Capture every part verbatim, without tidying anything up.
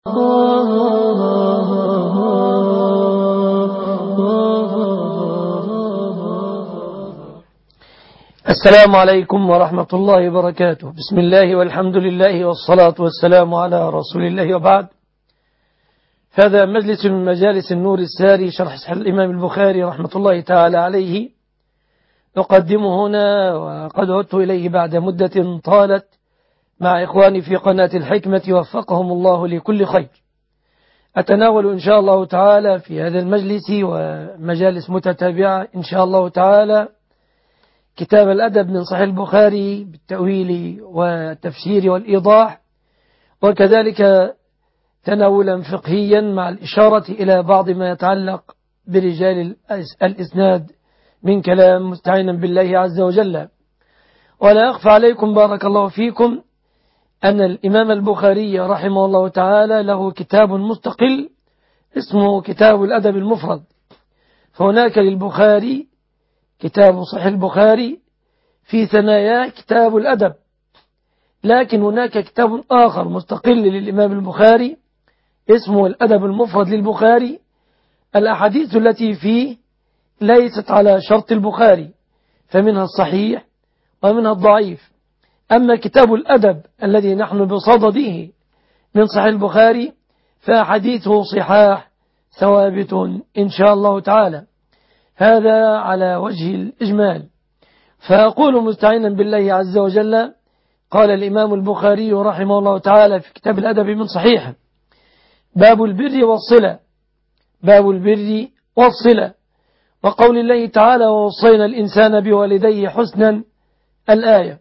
السلام عليكم ورحمة الله وبركاته. بسم الله والحمد لله والصلاة والسلام على رسول الله، وبعد. هذا مجلس من مجالس النور الساري، شرح صحيح الإمام البخاري رحمة الله تعالى عليه، نقدمه هنا، وقد عدت إليه بعد مدة طالت مع إخواني في قناة الحكمة وفقهم الله لكل خير. أتناول إن شاء الله تعالى في هذا المجلس ومجالس متتابعة إن شاء الله تعالى كتاب الأدب من صحيح البخاري بالتأويل والتفسير والإيضاح، وكذلك تناولا فقهيا مع الإشارة إلى بعض ما يتعلق برجال الإسناد من كلام مستعينا بالله عز وجل. ولا أخفى عليكم بارك الله فيكم أن الإمام البخاري رحمه الله تعالى له كتاب مستقل اسمه كتاب الأدب المفرد. فهناك للبخاري كتاب صحيح البخاري في ثناياه كتاب الأدب، لكن هناك كتاب آخر مستقل للإمام البخاري اسمه الأدب المفرد للبخاري. الأحاديث التي فيه ليست على شرط البخاري، فمنها الصحيح ومنها الضعيف. أما كتاب الأدب الذي نحن بصدده من صحيح البخاري فحديثه صحاح ثوابت إن شاء الله تعالى. هذا على وجه الإجمال. فأقول مستعينا بالله عز وجل، قال الإمام البخاري رحمه الله تعالى في كتاب الأدب من صحيحه: باب البر والصلة. باب البر والصلة، وقول الله تعالى: ووصينا الإنسان بوالديه حسنا، الآية.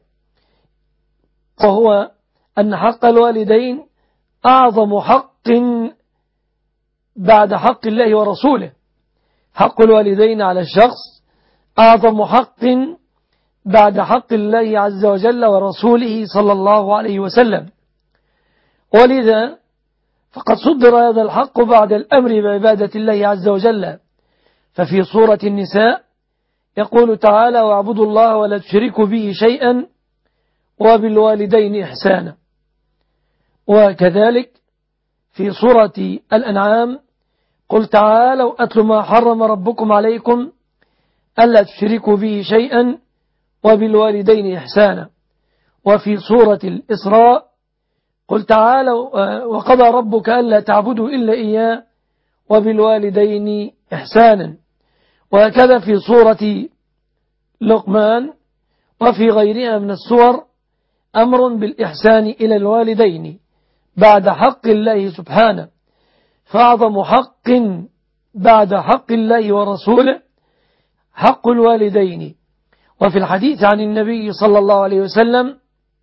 وهو أن حق الوالدين أعظم حق بعد حق الله ورسوله. حق الوالدين على الشخص أعظم حق بعد حق الله عز وجل ورسوله صلى الله عليه وسلم، ولذا فقد صدر هذا الحق بعد الأمر بعبادة الله عز وجل. ففي سورة النساء يقول تعالى: واعبدوا الله ولا تشركوا به شيئا وبالوالدين إحسانا. وكذلك في سورة الأنعام: قل تعالوا أتل ما حرم ربكم عليكم ألا تشركوا به شيئا وبالوالدين إحسانا. وفي سورة الإسراء: قل تعالوا وقضى ربك ألا تعبدوا إلا إياه وبالوالدين إحسانا. وهكذا في سورة لقمان وفي غيرها من السور أمر بالإحسان إلى الوالدين بعد حق الله سبحانه. فأعظم حق بعد حق الله ورسوله حق الوالدين. وفي الحديث عن النبي صلى الله عليه وسلم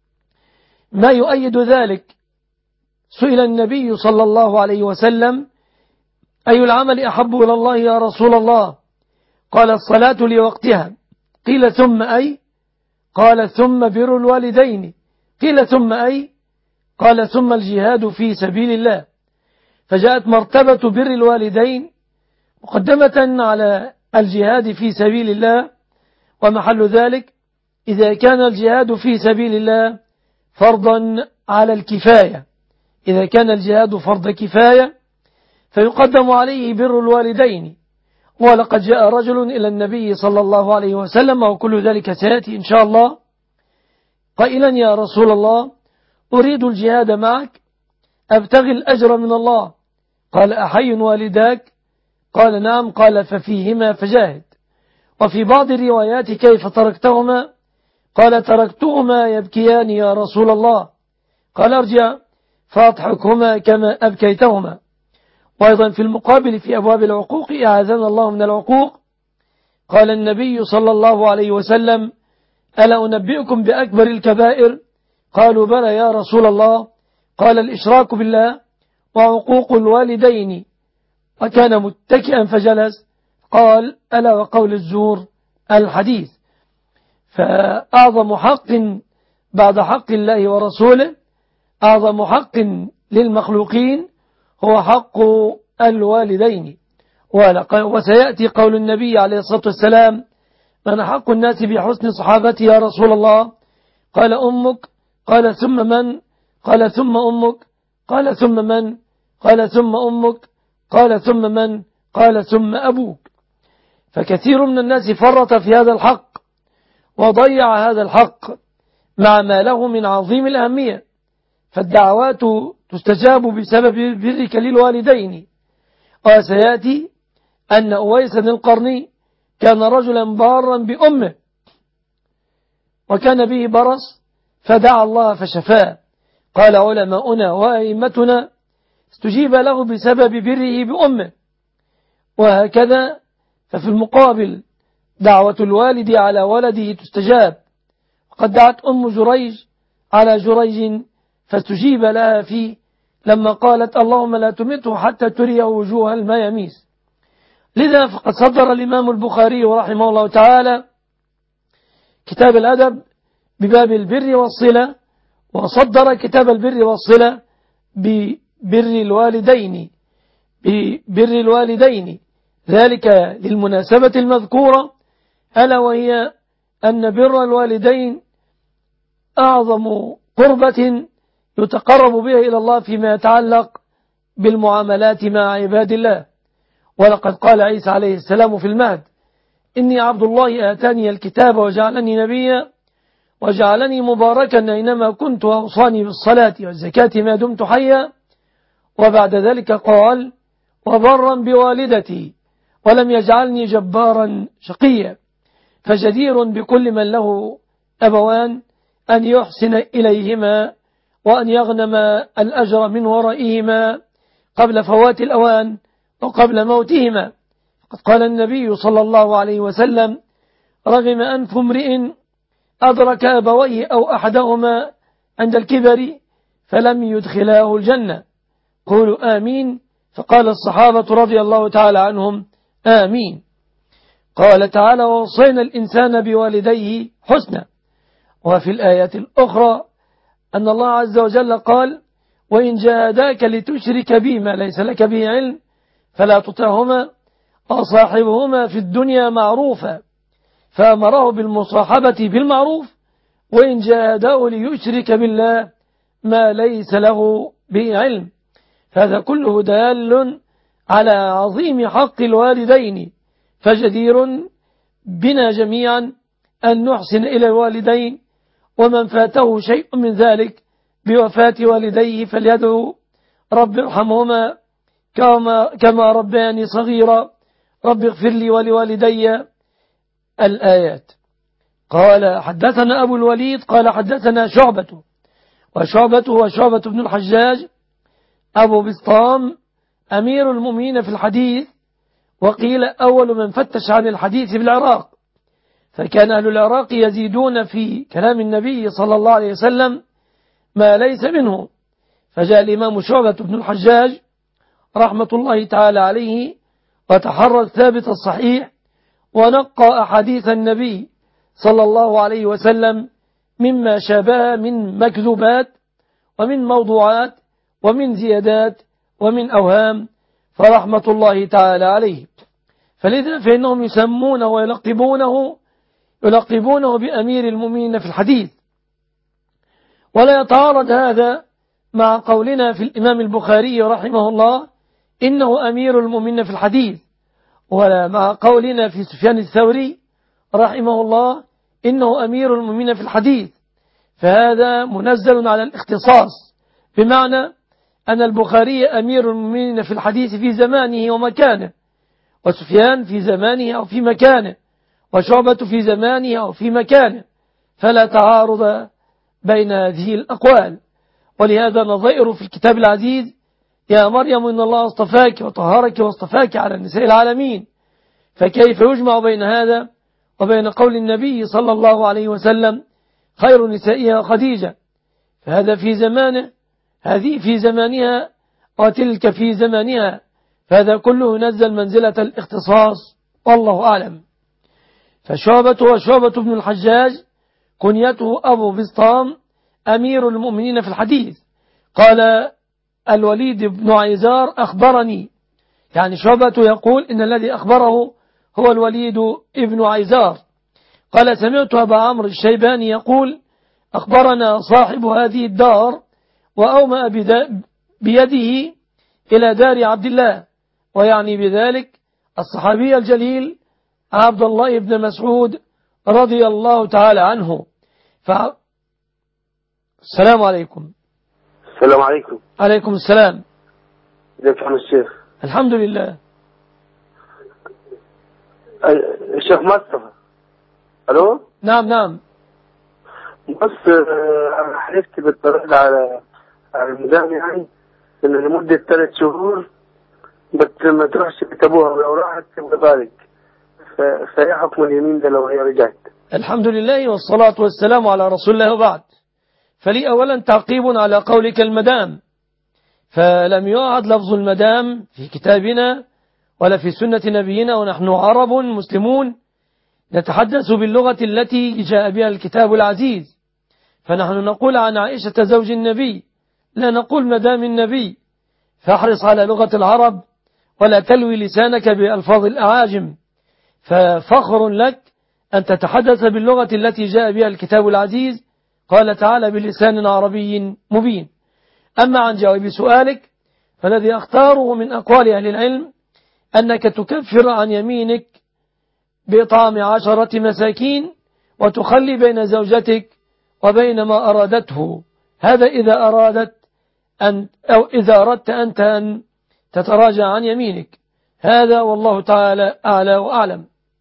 ما يؤيد ذلك. سئل النبي صلى الله عليه وسلم: أي العمل أحب إلى الله يا رسول الله؟ قال: الصلاة لوقتها. قيل: ثم أي؟ قال: ثم بر الوالدين. قيل: ثم أي؟ قال: ثم الجهاد في سبيل الله. فجاءت مرتبة بر الوالدين مقدمة على الجهاد في سبيل الله، ومحل ذلك إذا كان الجهاد في سبيل الله فرضا على الكفاية. إذا كان الجهاد فرض كفاية فيقدم عليه بر الوالدين. ولقد جاء رجل إلى النبي صلى الله عليه وسلم، وكل ذلك سيأتي إن شاء الله، قائلا: يا رسول الله، أريد الجهاد معك أبتغي الأجر من الله. قال: أحي والداك؟ قال: نعم. قال: ففيهما فجاهد. وفي بعض الروايات: كيف تركتهما؟ قال: تركتهما يبكيان يا رسول الله. قال: ارجع فأضحكهما كما أبكيتهما. وأيضا في المقابل في أبواب العقوق: أعاذنا الله من العقوق، قال النبي صلى الله عليه وسلم: ألا أنبئكم بأكبر الكبائر؟ قالوا: بلى يا رسول الله. قال: الإشراك بالله وعقوق الوالدين. وكان متكئا فجلس. قال: ألا وقول الزور، الحديث. فأعظم حق بعد حق الله ورسوله، أعظم حق للمخلوقين هو حق الوالدين. وسيأتي قول النبي عليه الصلاة والسلام: من حق الناس بحسن صحابتي يا رسول الله؟ قال: أمك. قال: ثم من؟ قال: ثم أمك. قال: ثم من؟ قال ثم أمك، قال ثم من؟ قال ثم أبوك. فكثير من الناس فرط في هذا الحق وضيع هذا الحق مع ما له من عظيم الأهمية، فالدعوات تستجاب بسبب برك للوالدين. وسيأتي أن أويس القرني كان رجلا بارا بأمه وكان به برص فدعا الله فشفاه. قال علماؤنا وأئمتنا استجيب له بسبب بره بأمه. وهكذا ففي المقابل دعوة الوالد على ولده تستجاب. وقد دعت أم جريج على جريج فاستجيب لها فيه لما قالت اللهم لا تمته حتى تريه وجوه المياميس. لذا فقد صدر الإمام البخاري رحمه الله تعالى كتاب الأدب بباب البر والصلة، وصدر كتاب البر والصلة ببر الوالدين ببر الوالدين ذلك للمناسبة المذكورة، ألا وهي أن بر الوالدين أعظم قربة يتقرب بها إلى الله فيما يتعلق بالمعاملات مع عباد الله. ولقد قال عيسى عليه السلام في المهد إني عبد الله آتاني الكتاب وجعلني نبيا وجعلني مباركا أينما كنت وأوصاني بالصلاة والزكاة ما دمت حيا. وبعد ذلك قال وبرا بوالدتي ولم يجعلني جبارا شقيا. فجدير بكل من له أبوان أن يحسن إليهما وأن يغنم الأجر من ورائهما قبل فوات الأوان وقبل موتهما. قد قال النبي صلى الله عليه وسلم رغم أنف امرئ أدرك أبويه أو أحدهما عند الكبر فلم يدخلاه الجنة. قولوا آمين. فقال الصحابة رضي الله تعالى عنهم آمين. قال تعالى ووصينا الإنسان بوالديه حسنا. وفي الآيات الأخرى أن الله عز وجل قال وإن جاهداك لتشرك بي ما ليس لك به علم فلا تطعهما وصاحبهما في الدنيا معروفا، فأمره بالمصاحبة بالمعروف. وإن جاهداه ليشرك بالله ما ليس له به علم. فهذا كله دال على عظيم حق الوالدين، فجدير بنا جميعا أن نحسن إلى الوالدين، ومن فاته شيء من ذلك بوفاة والديه فليدعو رب ارحمهما كما, كما ربياني صغيرا رب اغفر لي ولوالدي الآيات. قال حدثنا أبو الوليد قال حدثنا شعبة، وشعبة هو شعبة بن الحجاج أبو بسطام أمير المؤمنين في الحديث، وقيل أول من فتش عن الحديث بالعراق، فكان أهل العراق يزيدون في كلام النبي صلى الله عليه وسلم ما ليس منه. فجاء الإمام شعبة بن الحجاج رحمة الله تعالى عليه وتحرى الثابت الصحيح ونقى أحاديث النبي صلى الله عليه وسلم مما شابه من مكذوبات ومن موضوعات ومن زيادات ومن أوهام، فرحمة الله تعالى عليه. فلذا فإنهم يسمونه ويلقبونه يلقبونه بأمير المؤمنين في الحديث. ولا يتعارض هذا مع قولنا في الإمام البخاري رحمه الله إنه أمير المؤمنين في الحديث، ولا مع قولنا في سفيان الثوري رحمه الله إنه أمير المؤمنين في الحديث. فهذا منزل على الاختصاص، بمعنى أن البخاري أمير المؤمنين في الحديث في زمانه ومكانه، وسفيان في زمانه أو في مكانه، وشعبة في زمانه أو في مكانه، فلا تعارض بين هذه الأقوال. ولهذا نظائر في الكتاب العزيز يا مريم إن الله اصطفاك وطهرك واصطفاك على النساء العالمين. فكيف يجمع بين هذا وبين قول النبي صلى الله عليه وسلم خير نسائها خديجة؟ فهذا في زمانه، هذه في زمانها، وتلك في زمانها، فهذا كله نزل منزلة الاختصاص، والله أعلم. فشعبة وشعبة بن الحجاج كنيته أبو بسطام أمير المؤمنين في الحديث. قال الوليد بن عيزار أخبرني، يعني شعبة يقول إن الذي أخبره هو الوليد ابن عيزار. قال سمعت أبا عمرو الشيباني يقول أخبرنا صاحب هذه الدار وأومأ بيده إلى دار عبد الله، ويعني بذلك الصحابي الجليل عبد الله بن مسعود رضي الله تعالى عنه. ف... السلام عليكم. السلام عليكم. عليكم السلام. ازيك يا الشيخ؟ الحمد لله. الشيخ مصطفى. الو. نعم نعم. بس انا حلفت بالطريق على على الميزان، يعني ان لمده ثلاث شهور بس ما تروحش كتبوها، ولو راحت تبقى ذلك، فايه حكم اليمين ده لو هي رجعت؟ الحمد لله والصلاة والسلام على رسول الله، وبعد. فلي أولا تعقيب على قولك المدام، فلم يعد لفظ المدام في كتابنا ولا في سنة نبينا، ونحن عرب مسلمون نتحدث باللغة التي جاء بها الكتاب العزيز، فنحن نقول عن عائشة زوج النبي، لا نقول مدام النبي. فاحرص على لغة العرب ولا تلوي لسانك بألفاظ الأعاجم، ففخر لك أن تتحدث باللغة التي جاء بها الكتاب العزيز، قال تعالى بلسان عربي مبين. أما عن جواب سؤالك، فالذي أختاره من أقوال أهل العلم أنك تكفر عن يمينك بإطعام عشرة مساكين، وتخلي بين زوجتك وبين ما أرادته، هذا إذا أرادت أن أو إذا أردت أنت أن تتراجع عن يمينك، هذا والله تعالى أعلى وأعلم.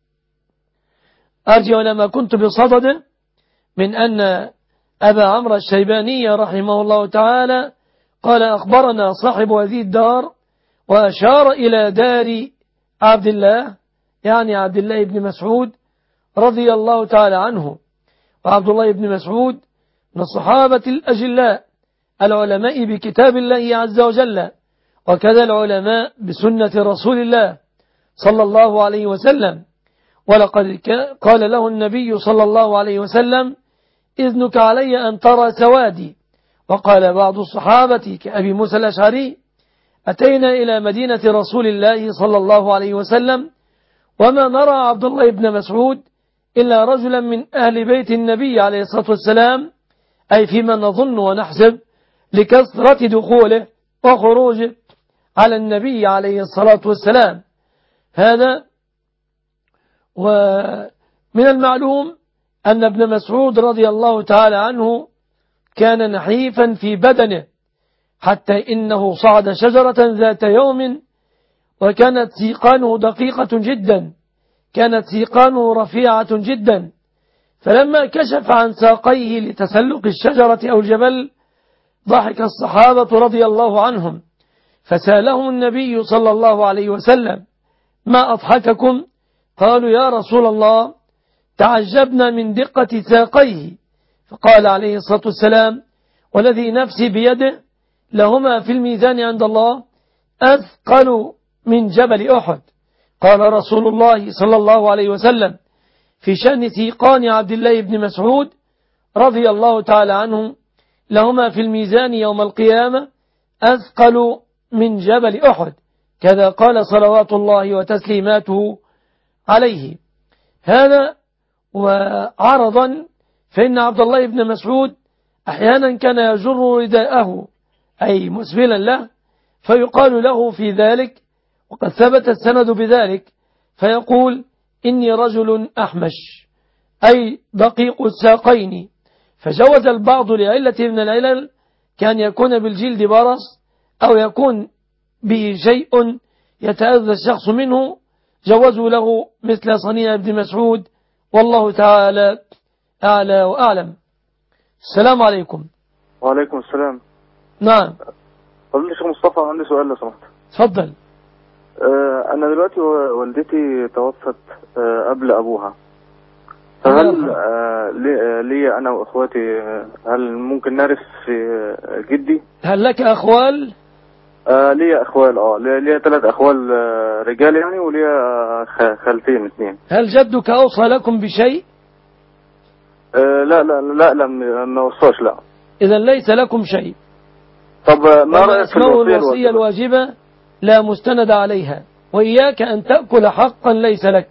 أرجع لما كنت بصدده من أن أبا عمرو الشيباني رحمه الله تعالى قال أخبرنا صاحب هذه الدار، وأشار إلى دار عبد الله، يعني عبد الله بن مسعود رضي الله تعالى عنه. وعبد الله بن مسعود من الصحابة الأجلاء العلماء بكتاب الله عز وجل، وكذا العلماء بسنة رسول الله صلى الله عليه وسلم. ولقد قال له النبي صلى الله عليه وسلم إذنك علي أن ترى سوادي. وقال بعض الصحابة كأبي موسى الأشعري أتينا إلى مدينة رسول الله صلى الله عليه وسلم وما نرى عبد الله بن مسعود إلا رجلا من أهل بيت النبي عليه الصلاة والسلام، أي فيما نظن ونحسب لكثرة دخوله وخروجه على النبي عليه الصلاة والسلام. هذا. ومن المعلوم أن ابن مسعود رضي الله تعالى عنه كان نحيفا في بدنه، حتى إنه صعد شجرة ذات يوم وكانت سيقانه دقيقة جدا، كانت سيقانه رفيعة جدا، فلما كشف عن ساقيه لتسلق الشجرة أو الجبل ضحك الصحابة رضي الله عنهم، فسألهم النبي صلى الله عليه وسلم ما أضحككم؟ قالوا يا رسول الله تعجبنا من دقة ساقيه، فقال عليه الصلاة والسلام والذي نفسي بيده لهما في الميزان عند الله أثقل من جبل أحد. قال رسول الله صلى الله عليه وسلم في شأن سيقان عبد الله بن مسعود رضي الله تعالى عنه لهما في الميزان يوم القيامة أثقل من جبل أحد، كذا قال صلوات الله وتسليماته عليه. هذا. وعرضا فإن عبد الله بن مسعود أحيانا كان يجر رداءه أي مسبلا له، فيقال له في ذلك، وقد ثبت السند بذلك، فيقول إني رجل أحمش أي دقيق الساقين. فجوز البعض لعلة من العلل كان يكون بالجلد برص أو يكون به شيء يتأذى الشخص منه، جوزوا له مثل صنيع ابن مسعود، والله تعالى أعلى وأعلم. السلام عليكم. وعليكم السلام. نعم. قل لي شيخ مصطفى عندي سؤال لو سمحت. تفضل. آه أنا دلوقتي والدتي توفت آه قبل أبوها، فهل آه لي أنا وأخواتي هل ممكن نرث في جدي؟ هل لك أخوال؟ آه لي أخوال اه لي ثلاث أخوال آه رجال يعني، ولي خالتين اثنين. هل جدك أوصى لكم بشيء؟ آه لا لا لا لا ما وصاش لا. إذا ليس لكم شيء. طب ما رأيك في الوصية الواجبة لا مستند عليها، وإياك أن تأكل حقا ليس لك.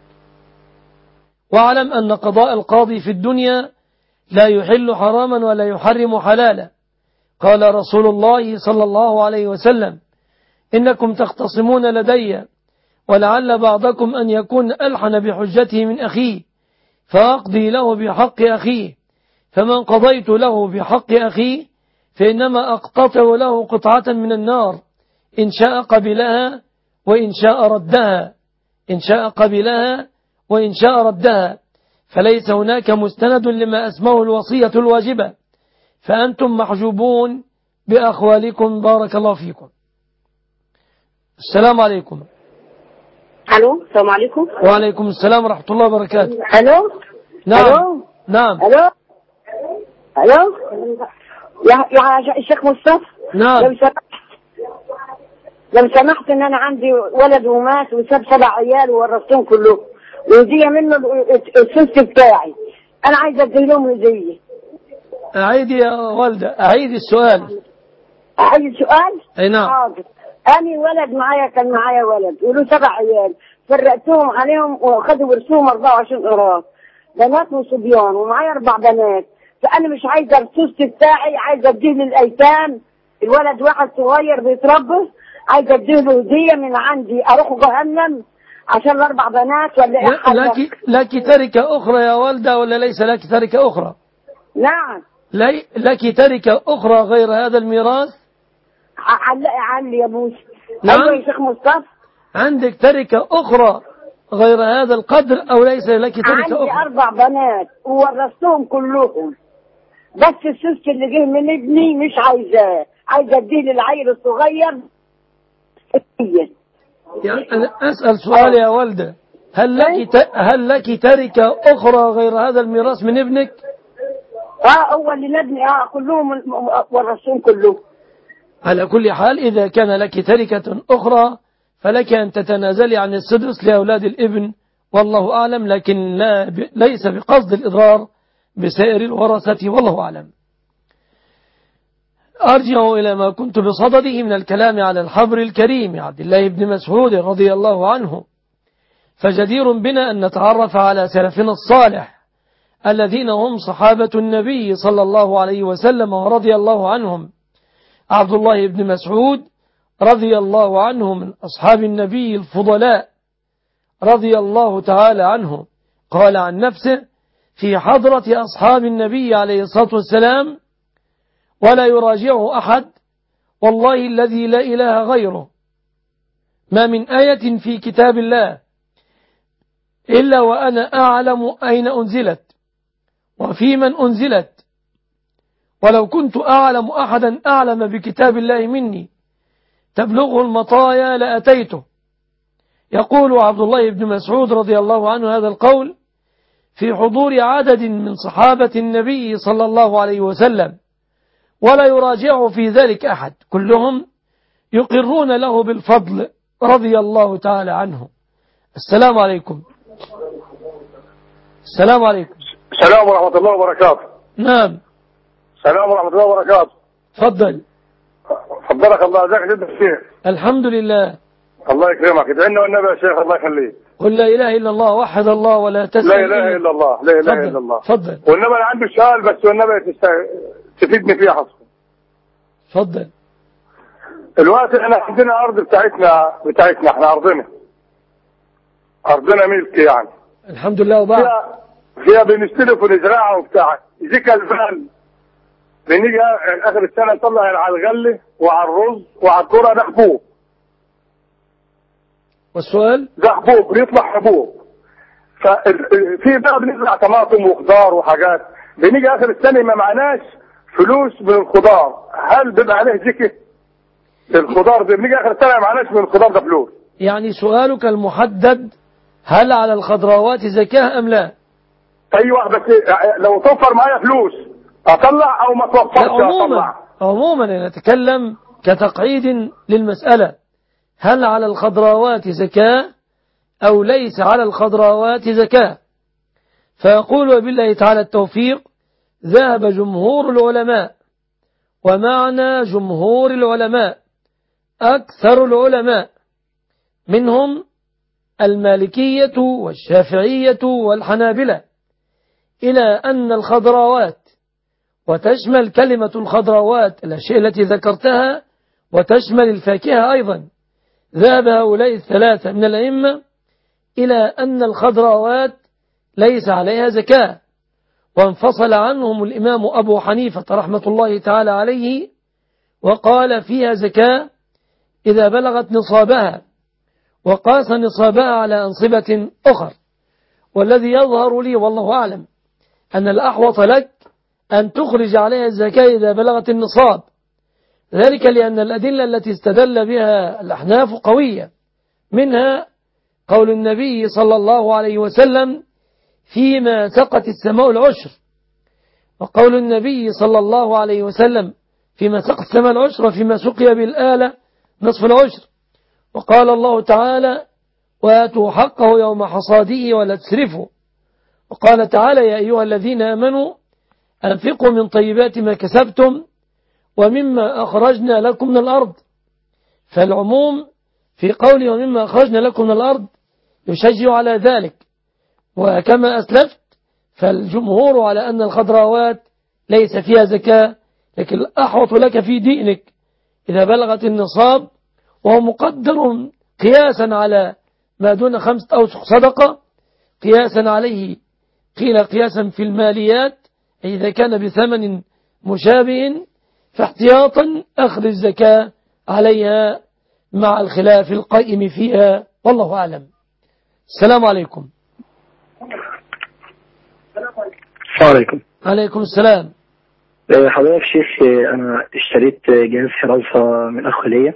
واعلم أن قضاء القاضي في الدنيا لا يحل حراما ولا يحرم حلالا. قال رسول الله صلى الله عليه وسلم إنكم تختصمون لدي ولعل بعضكم أن يكون ألحن بحجته من أخيه فأقضي له بحق أخيه فمن قضيت له بحق أخيه فإنما أقتطع له قطعة من النار إن شاء قبلها وإن شاء ردها إن شاء قبلها وإن شاء ردها فليس هناك مستند لما أسمه الوصية الواجبة فأنتم محجوبون بأخوالكم بارك الله فيكم. السلام عليكم. الو السلام عليكم. وعليكم السلام ورحمة الله وبركاته. الو نعم الو نعم الو الو يا يا الشيخ مصطفى. نعم. لو سمحت لو سمحت ان انا عندي ولد ومات وساب سبع عيال وورثتهم كلهم وهديه منه السلس بتاعي انا عايزه ادي لهم هديه. أعيد يا والدة أعيد السؤال. أعيد السؤال؟ أي نعم. حاضر. أنا ولد معايا كان معايا ولد وله سبع عيال فرقتهم عليهم وخدوا ورثهم أربعة وعشرين قراط بنات وصبيان ومعايا أربع بنات فأنا مش عايزة السوس بتاعي عايزة أديه للأيتام. الولد واحد صغير بيتربى عايزة أديه له هدية من عندي أروح جهنم عشان الأربع بنات ولا إيه حاجة؟ لك لك تركة أخرى يا والدة ولا ليس لك تركة أخرى؟ نعم. لي لك تركة أخرى غير هذا الميراث؟ علقي علي يا موسى. نعم. أيوة يا شيخ مصطفى. عندك تركة أخرى غير هذا القدر أو ليس لك تركة عندي أخرى؟ عندي أربع بنات وورثتهم كلهم بس السوس اللي جه من ابني مش عايزاه عايزة اديه للعيل الصغير. يعني أنا أسأل سؤال يا والدة هل لك ت... هل لك تركة أخرى غير هذا الميراث من ابنك؟ اه هو اللي نبني اه كلهم ورثتهم كلهم. على كل حال إذا كان لك تركة أخرى فلك أن تتنازلي عن السدس لأولاد الابن والله أعلم لكن لا ب... ليس بقصد الإضرار بسائر الورثة والله أعلم. أرجع إلى ما كنت بصدده من الكلام على الحبر الكريم عبد الله بن مسعود رضي الله عنه فجدير بنا أن نتعرف على سلفنا الصالح الذين هم صحابة النبي صلى الله عليه وسلم ورضي الله عنهم. عبد الله بن مسعود رضي الله عنه من أصحاب النبي الفضلاء رضي الله تعالى عنه قال عن نفسه في حضرة أصحاب النبي عليه الصلاة والسلام ولا يراجعه أحد والله الذي لا إله غيره ما من آية في كتاب الله إلا وأنا أعلم أين أنزلت وفي من أنزلت ولو كنت أعلم أحدا أعلم بكتاب الله مني تبلغه المطايا لأتيته. يقول عبد الله بن مسعود رضي الله عنه هذا القول في حضور عدد من صحابة النبي صلى الله عليه وسلم ولا يراجعه في ذلك أحد كلهم يقرون له بالفضل رضي الله تعالى عنه. السلام عليكم. السلام عليكم. السلام ورحمة الله وبركاته. نعم. السلام ورحمة الله وبركاته. تفضل. فضلك الله. ازيك يا جد الشيخ؟ الحمد لله. الله يكرمك. ادعينا والنبي يا شيخ الله يخليك. قل لا إله إلا الله وحد الله ولا تسأل. لا إله إلا الله. لا إله إلا الله. تفضل. والنبي أنا عندي سؤال بس والنبي تفيدني فيه حصل. تفضل. الوقت احنا عندنا أرض بتاعتنا بتاعتنا احنا أرضنا أرضنا ملك يعني. الحمد لله. وبعد فيها فيها بنستلف ونزرعها وبتاع يجيك الفال بنيجي آخر السنة نطلع على الغلة وعلى الرز وعلى الذرة ده حبوب. والسؤال؟ ده حبوب بيطلع حبوب. ففي بقى بنزرع طماطم وخضار وحاجات بنيجي آخر السنة ما معناش فلوس من الخضار. هل بيبقى عليه زكاة الخضار ده؟ بنيجي آخر السنة ما معناش من الخضار ده فلوس. يعني سؤالك المحدد هل على الخضروات زكاة أم لا؟ أيوة بس لو توفر معايا فلوس أطلع أو ما توفرش عموما أطلع. عموما نتكلم كتقعيد للمسألة هل على الخضروات زكاة أو ليس على الخضروات زكاة. فيقول وبالله تعالى التوفيق ذهب جمهور العلماء ومعنى جمهور العلماء أكثر العلماء منهم المالكية والشافعية والحنابلة إلى أن الخضروات وتشمل كلمة الخضروات الأشياء التي ذكرتها وتشمل الفاكهة أيضا ذهب هؤلاء الثلاثة من الأئمة إلى أن الخضراوات ليس عليها زكاة، وانفصل عنهم الإمام أبو حنيفة رحمة الله تعالى عليه وقال فيها زكاة إذا بلغت نصابها، وقاس نصابها على أنصبة أخر. والذي يظهر لي والله أعلم أن الأحوط لك أن تخرج عليها الزكاة إذا بلغت النصاب، ذلك لأن الأدلة التي استدل بها الأحناف قوية، منها قول النبي صلى الله عليه وسلم فيما سقت السماء العشر، وقول النبي صلى الله عليه وسلم فيما سقت السماء العشر وفيما سقي بالآلة نصف العشر، وقال الله تعالى وآتوا حقه يوم حصاده ولا تسرفوا، وقال تعالى يا أيها الذين آمنوا أنفقوا من طيبات ما كسبتم ومما أخرجنا لكم من الأرض. فالعموم في قوله ومما أخرجنا لكم من الأرض يشجع على ذلك. وكما أسلفت فالجمهور على أن الخضراوات ليس فيها زكاة، لكن الأحوط لك في دينك إذا بلغت النصاب، وهو مقدر قياسا على ما دون خمسة أوسق صدقة، قياسا عليه قيل قياسا في الماليات إذا كان بثمن مشابه، فاحتياطا أخذ الزكاة عليها مع الخلاف القائم فيها، والله أعلم. السلام عليكم. السلام عليكم. عليكم السلام. حضرتك شيخ، أنا اشتريت جهاز حراسة من أخ ليا.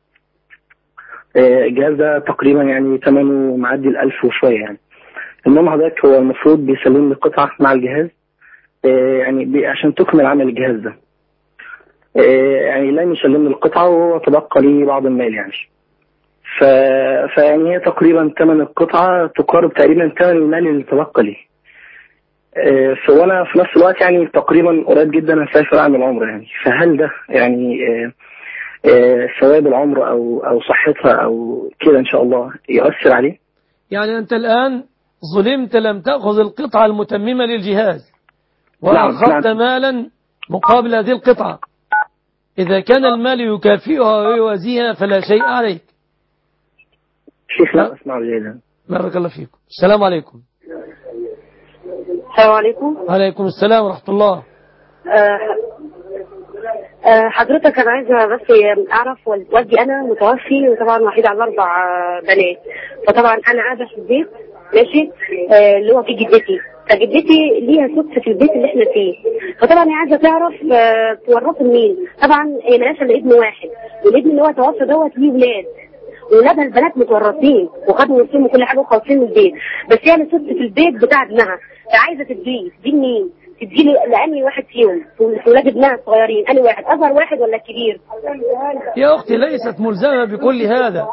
الجهاز ده تقريبا يعني ثمنه معدي الألف وشوية يعني. المهم حضرتك هو المفروض بيسلمني قطعة مع الجهاز يعني عشان تكمل عمل الجهاز ده، يعني لم يسلمني القطعة وهو تبقى لي بعض المال يعني. ف... فيعني هي تقريبا ثمن القطعة تقارب تقريبا ثمن المال اللي تبقى لي. فوانا في نفس الوقت يعني تقريبا قريب جدا هسافر اعمل عمره يعني، فهل ده يعني ثواب العمره او او صحتها او كده ان شاء الله يؤثر عليه؟ يعني انت الان ظلمت، لم تأخذ القطعة المتممة للجهاز وأخذت نعم. مالا مقابل هذه القطعة. إذا كان المال يكافئها ويوازيها فلا شيء عليك. شيخ لا أسمع جيدا. بارك الله فيكم. السلام عليكم. السلام عليكم. عليكم السلام ورحمة الله. أه أه حضرتك أنا عايزة بس أعرف والدي أنا متوفي، وطبعا وحيد على أربع بنات، فطبعا أنا قاعدة في البيت ماشي أه اللي هو في جدتي، فجدتي ليها سدس في البيت اللي احنا فيه، فطبعا هي عايزة تعرف أه تورثه لمين. طبعا هي مالهاش إلا ابن واحد، والابن اللي هو توفى دوت ليه ولاد، ولادها البنات متورثين وخدوا ورثهم وكل حاجه وخالصين من البيت، بس هي يعني سدس في البيت بتاع ابنها، فعايزه تديه تديه مين؟ تديه لأني واحد فيهم في ولاد ابنها الصغيرين، أني واحد أصغر واحد ولا الكبير؟ يا أختي ليست ملزمة بكل هذا،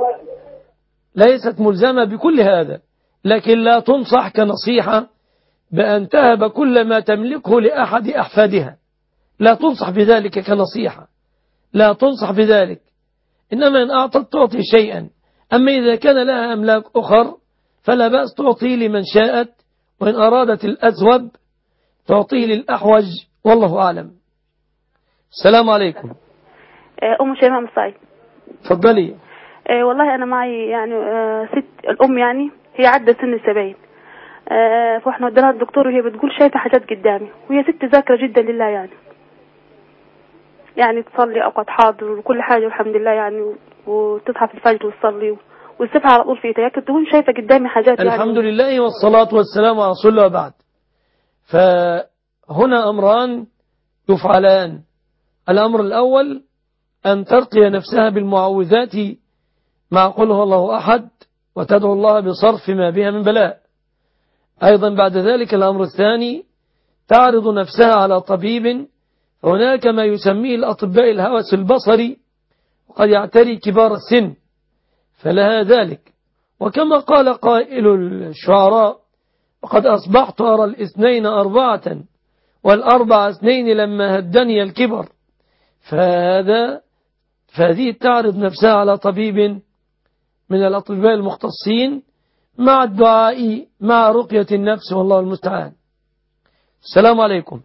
ليست ملزمة بكل هذا، لكن لا تنصح كنصيحة بأن تهب كل ما تملكه لأحد أحفادها، لا تنصح بذلك كنصيحة، لا تنصح بذلك، إنما إن أعطت تعطي شيئا. أما إذا كان لها أملاك أخر فلا بأس تعطي لمن شاءت، وإن أرادت الأزوب تعطيه للأحوج، والله أعلم. السلام عليكم. أم شيماء مصاي. تفضلي. أه والله أنا معي يعني أه ست الأم يعني هي عدت سن السبعين، أه فإحنا وديناها الدكتور وهي بتقول شايفة حاجات قدامي، وهي ست ذاكرة جدا لله يعني يعني تصلي أوقات حاضر وكل حاجة والحمد لله يعني، وتصحى في الفجر وتصلي والسبحة على طول في ايديها، تقول شايفة قدامي حاجات يعني. الحمد لله والصلاة والسلام على رسول الله وبعد. فهنا أمران يفعلان. الأمر الأول أن ترقي نفسها بالمعوذات مع قل هو الله أحد، وتدعو الله بصرف ما بها من بلاء. أيضا بعد ذلك الأمر الثاني تعرض نفسها على طبيب، هناك ما يسميه الأطباء الهوس البصري، وقد يعتري كبار السن فلها ذلك. وكما قال قائل الشعراء وقد أصبحت أرى الاثنين أربعة والأربع اثنين لما هدني الكبر، فهذا فهذه تعرض نفسها على طبيب من الأطباء المختصين مع الدعاء مع رقية النفس، والله المستعان. السلام عليكم.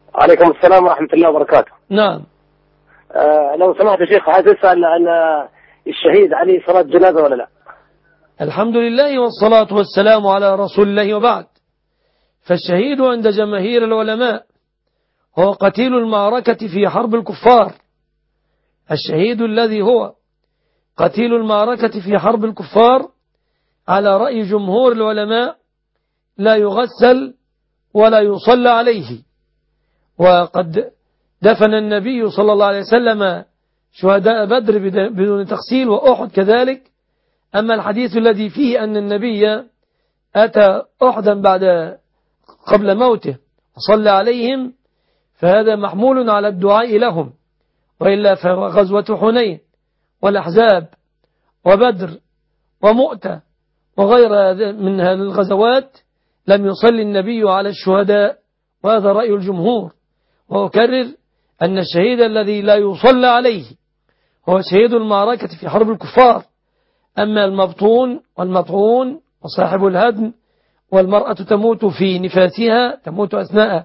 عليكم السلام ورحمة الله وبركاته. نعم. آه لو سمحت يا شيخ عايز أسأل عن الشهيد عليه صلاة جنازة ولا لا؟ الحمد لله والصلاة والسلام على رسول الله وبعد. فالشهيد عند جماهير العلماء هو قتيل المعركة في حرب الكفار. الشهيد الذي هو قتيل المعركة في حرب الكفار على رأي جمهور العلماء لا يغسل ولا يصلى عليه. وقد دفن النبي صلى الله عليه وسلم شهداء بدر بدون تغسيل وأحد كذلك. أما الحديث الذي فيه أن النبي أتى أحدا بعد قبل موته وصلى عليهم فهذا محمول على الدعاء لهم، وإلا فغزوة حنين والأحزاب وبدر ومؤتة وغير من هذه الغزوات لم يصلي النبي على الشهداء، وهذا رأي الجمهور. وأكرر أن الشهيد الذي لا يصلى عليه هو شهيد المعركة في حرب الكفار. أما المبطون والمطعون وصاحب الهدم والمرأة تموت في نفاسها، تموت أثناء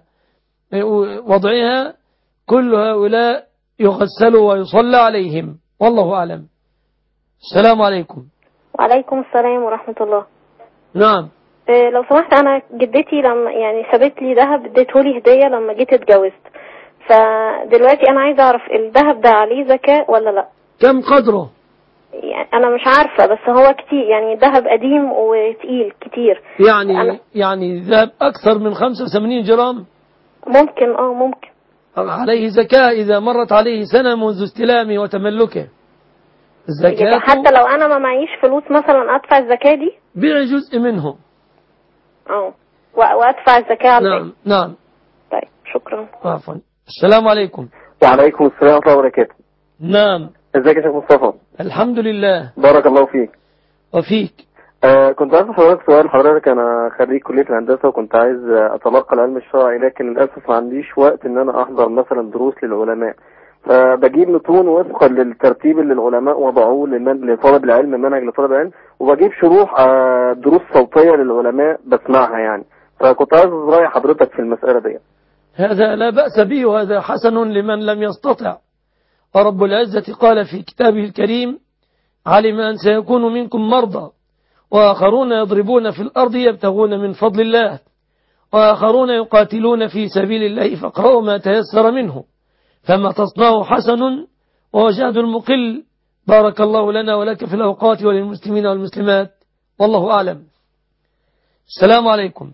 وضعها، كل هؤلاء يغسلوا ويصلى عليهم، والله أعلم. السلام عليكم. وعليكم السلام ورحمة الله. نعم. إيه لو سمحت، أنا جدتي لما يعني سابت لي ذهب اديتهولي هدية لما جيت اتجوزت، فدلوقتي أنا عايزة أعرف الذهب ده عليه زكاة ولا لا؟ كم قدره؟ يعني أنا مش عارفة، بس هو كتير، يعني ذهب قديم وتقيل كتير. يعني أنا يعني ذهب أكثر من خمسة وثمانين جرام؟ ممكن اه ممكن. عليه زكاة إذا مرت عليه سنة منذ استلامه وتملكه. الزكاة حتى لو أنا ما معيش فلوس مثلا أدفع الزكاة دي؟ بيع جزء منه. اه وأدفع الزكاة على نعم نعم. طيب شكرا. عفوا. السلام عليكم. وعليكم السلام ورحمة الله وبركاته. نعم. ازيك يا شيخ مصطفى؟ الحمد لله. بارك الله فيك. وفيك. آه كنت عايز حضرتك سؤال. حضرتك انا خريج كلية الهندسة وكنت عايز اتلقى العلم الشرعي، لكن للاسف ما عنديش وقت ان انا احضر مثلا دروس للعلماء، فبجيب متون وفقا للترتيب اللي العلماء وضعوه لطالب العلم، منهج لطالب العلم، وبجيب شروح آه دروس صوتية للعلماء بسمعها يعني. فكنت عايز رأي حضرتك في المسألة دي. هذا لا بأس به، وهذا حسن لمن لم يستطع. ورب العزة قال في كتابه الكريم: علم أن سيكون منكم مرضى وآخرون يضربون في الأرض يبتغون من فضل الله وآخرون يقاتلون في سبيل الله فاقرأوا ما تيسر منه فما تصنعوا حسن وجهد المقل. بارك الله لنا ولك في الأوقات وللمسلمين والمسلمات، والله أعلم. السلام عليكم.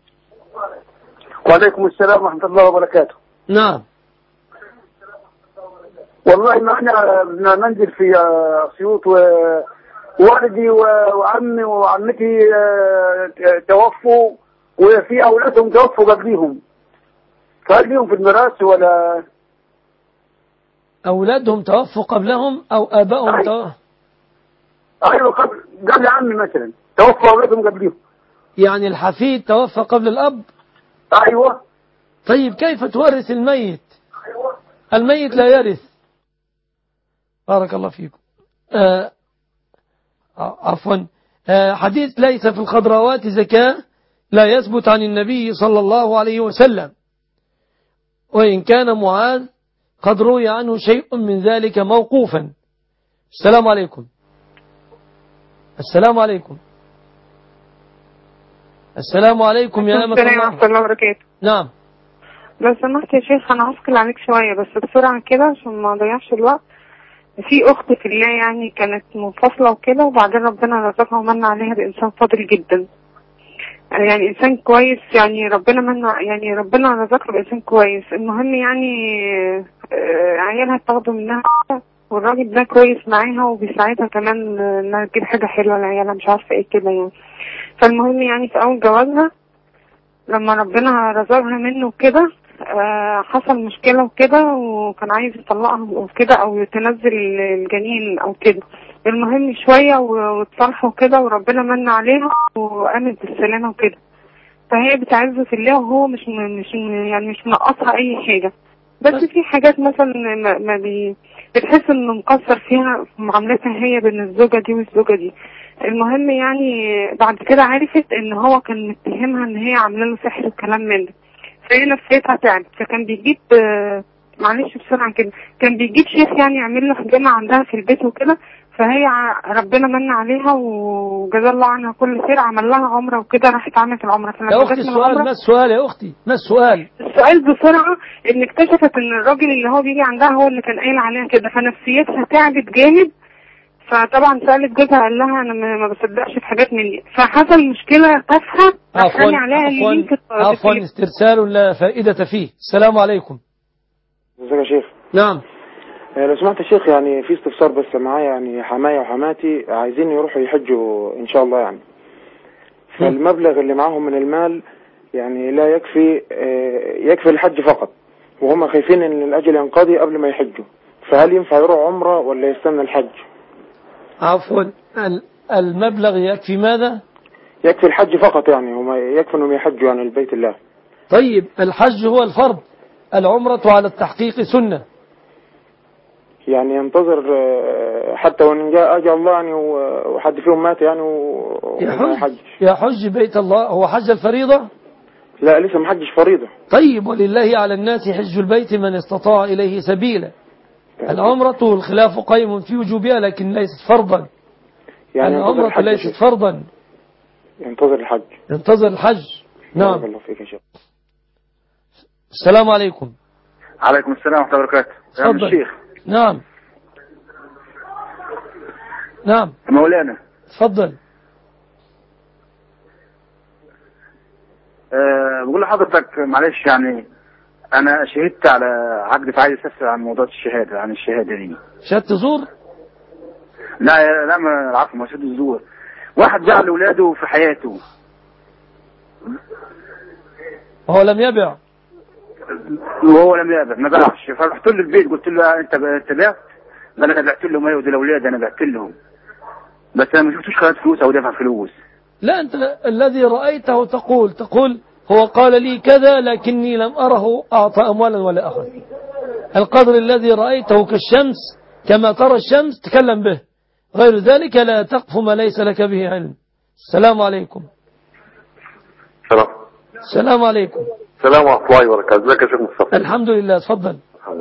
وعليكم السلام ورحمة الله وبركاته. نعم. والله ما احنا بننزل في أسيوط، ووالدي وعمي وعمتي توفوا، وفي أولادهم توفوا قبليهم، فهل ليهم في الميراث ولا؟ أولادهم توفوا قبلهم أو آبائهم توفوا؟ أيوة قبل قبل عمي مثلا توفوا أولادهم قبليهم. يعني الحفيد توفى قبل الأب؟ أيوة. طيب كيف تورث الميت؟ أيوة. الميت لا يرث. بارك الله فيكم. آه عفوا. آه حديث ليس في الخضروات زكاة لا يثبت عن النبي صلى الله عليه وسلم، وإن كان معاذ قد روي عنه شيء من ذلك موقوفا. السلام عليكم. السلام عليكم. السلام عليكم يا أمة الله. السلام ورحمة الله وبركاته. نعم. لو سمحت يا شيخ أنا هسكل عليك شوية بس بسرعة كده عشان ما أضيعش الوقت. في أخت في الله يعني كانت منفصلة وكده، وبعدين ربنا رزقها ومن عليها بإنسان فاضل جدا، يعني إنسان كويس، يعني ربنا من يعني ربنا رزقها بإنسان كويس. المهم يعني عيالها اتاخدوا منها، والراجل ده كويس معاها وبيساعدها كمان انها تجيب حاجة حلوة لعيالها، مش عارفة ايه كده يعني. فالمهم يعني في أول جوازها لما ربنا رزقها منه كده آه حصل مشكلة وكده، وكان عايز يطلقها وكده او يتنزل الجنين او كده. المهم شوية واتصالحوا كده وربنا من عليها وقامت بالسلامة وكده. فهي بتعزه في الله وهو مش مش يعني مش منقصها اي حاجة، بس في حاجات مثلا ما, ما بي بتحس انه مقصر فيها في معاملتها هي بين الزوجة دي والزوجة دي. المهم يعني بعد كده عرفت ان هو كان متهمها ان هي عامله له سحر وكلام من ده، فهي نفسيتها تعبت. فكان بيجيب معلش بسرعه كده كان بيجيب شيخ يعني يعمل له حجامه عندها في البيت وكده، فهي ع- ربنا من عليها وجزا الله عنها كل خير، عمل لها عمره وكده، راحت عملت العمره. فلما يا أختي جت من السؤال، العمرة- ما السؤال يا أختي، ما السؤال؟ السؤال بسرعة، ان اكتشفت ان الراجل اللي هو بيجي عندها هو اللي كان قايل عليها كده، فنفسيتها تعبت جامد. فطبعا سألت جوزها، قال لها انا ما ما بصدقش في حاجات من دي. فحصل مشكلة تافهة عفوا دخلني عليها اللين في عفوا الط- عفوا استرسال لا فائدة فيه. السلام عليكم. ازيك يا شيخ؟ نعم. آه، لو سمحت يا شيخ، يعني في استفسار بس معايا، يعني حماية وحماتي عايزين يروحوا يحجوا ان شاء الله يعني. فالمبلغ اللي معاهم من المال يعني لا يكفي، آه، يكفي الحج فقط، وهم خايفين ان الاجل ينقضي قبل ما يحجوا. فهل ينفع يروح عمرة ولا يستنى الحج؟ عفوا ال- المبلغ يكفي ماذا؟ يكفي الحج فقط، يعني هم يكفي انهم يحجوا يعني البيت الله. طيب الحج هو الفرض، العمرة على التحقيق سنة. يعني ينتظر آه، حتى وان جاء اجل الله يعني و- وحد فيهم مات يعني و- وما يحج. يحج بيت الله. هو حج الفريضة؟ لا لسه ما حجش فريضة. طيب ولله على الناس حج البيت من استطاع إليه سبيلا. العمرة الخلاف قيم في وجوبها لكن ليست فرضا. يعني العمرة ليست فرضا. ينتظر الحج. ينتظر الحج. نعم. بارك الله فيك يا شيخ. السلام عليكم. عليكم السلام ورحمة الله وبركاته. يا عم الشيخ. نعم نعم مولانا. تفضل. أه بقول لحضرتك معلش، يعني أنا شهدت على عقد، فعايز أستفسر عن موضوع الشهادة، عن الشهادة دي. شهادة زور؟ لا لا ما العفو، ما شهادة الزور. واحد جعل أولاده في حياته هو لم يبع، وهو لم يبع، ما باعش. فرحت له البيت قلت له أنت أنت بعت؟ قال أنا بعت لهم، أيوة دول أولاد أنا بعت لهم، بس أنا ما شفتوش خد فلوس أو دفع فلوس. لا أنت الذي رأيته تقول تقول هو قال لي كذا لكني لم أره أعطى أموالا ولا أخذ. القدر الذي رأيته كالشمس كما ترى الشمس تكلم به، غير ذلك لا تقف ما ليس لك به علم. السلام عليكم. سلام. السلام عليكم. السلام ورحمة الله وبركاته. ازيك يا شيخ مصطفى؟ الحمد لله. تفضل.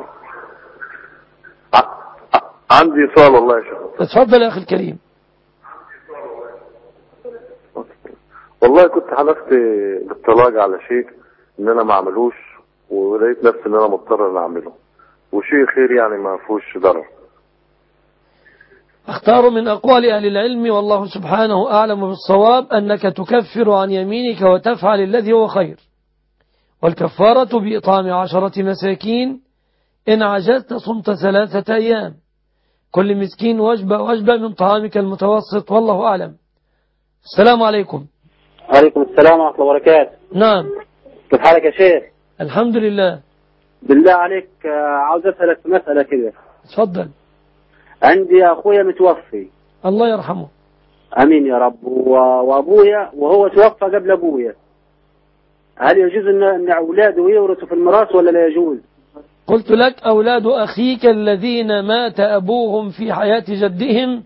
عندي سؤال والله يا شيخ. تفضل يا أخي الكريم. والله كنت حلفت بالطلاق على شيء ان انا ما اعملوش، ولقيت نفسي ان انا مضطر ان اعمله، وشيء خير يعني ما فيهوش ضرر. اختار من أقوال أهل العلم والله سبحانه أعلم بالصواب أنك تكفر عن يمينك وتفعل الذي هو خير، والكفارة بإطعام عشرة مساكين، إن عجزت صمت ثلاثة أيام، كل مسكين وجبة وجبة من طعامك المتوسط، والله أعلم. السلام عليكم. عليكم السلام ورحمة الله وبركاته. نعم. كيف حالك يا شيخ؟ الحمد لله. بالله عليك عاوز أسألك في مسألة كده. تفضل. عندي أخويا متوفي. الله يرحمه. أمين يا رب. وأبويا وهو توفى قبل أبويا، هل يجوز أن أولاده يورثوا في الميراث ولا لا يجوز؟ قلت لك أولاد أخيك الذين مات أبوهم في حياة جدهم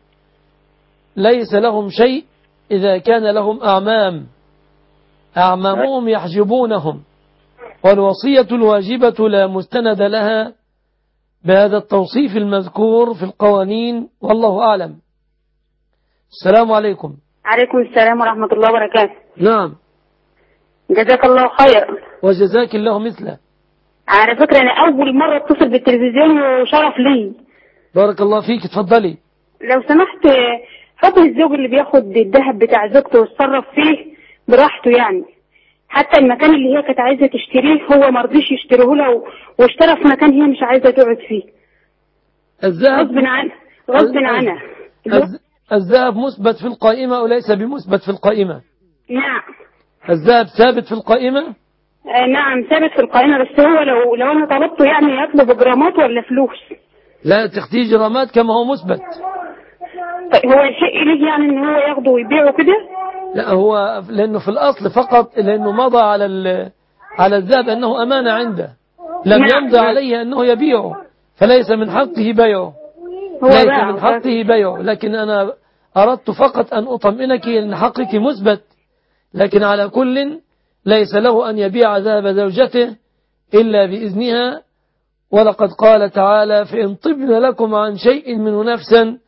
ليس لهم شيء إذا كان لهم أعمام، أعمامهم يحجبونهم، والوصية الواجبة لا مستند لها بهذا التوصيف المذكور في القوانين، والله أعلم. السلام عليكم. عليكم السلام ورحمة الله وبركاته. نعم. جزاك الله خير. وجزاك الله مثله. على فكرة أنا أول مرة اتصل بالتلفزيون وشرف لي. بارك الله فيك. تفضلي. لو سمحت، حكم الزوج اللي بياخد الذهب بتاع زوجته ويتصرف فيه براحته، يعني حتى المكان اللي هي كانت عايزة تشتريه هو ما رضيش يشتريه لها واشترى في مكان هي مش عايزة تقعد فيه. الذهب غصب عنها غصب عنها. الذهب مثبت في القائمة وليس بمثبت في القائمة. نعم. الذهب ثابت في القائمة؟ آه نعم ثابت في القائمة، بس هو لو لو أنا طلبته يعني يطلب جرامات ولا فلوس؟ لا تختي جرامات كما هو مثبت. طيب هو يحق ليه يعني ان هو ياخده ويبيعه كده؟ لا هو لأنه في الأصل فقط لأنه مضى على على الذهب أنه أمانة عنده، لم نعم. يمضي عليه أنه يبيعه، فليس من حقه بيعه، ليس من حقه بيعه. لكن أنا أردت فقط أن أطمئنك أن حقك مثبت، لكن على كل ليس له أن يبيع ذهب زوجته إلا بإذنها. ولقد قال تعالى: فإن طبن لكم عن شيء منه نفسا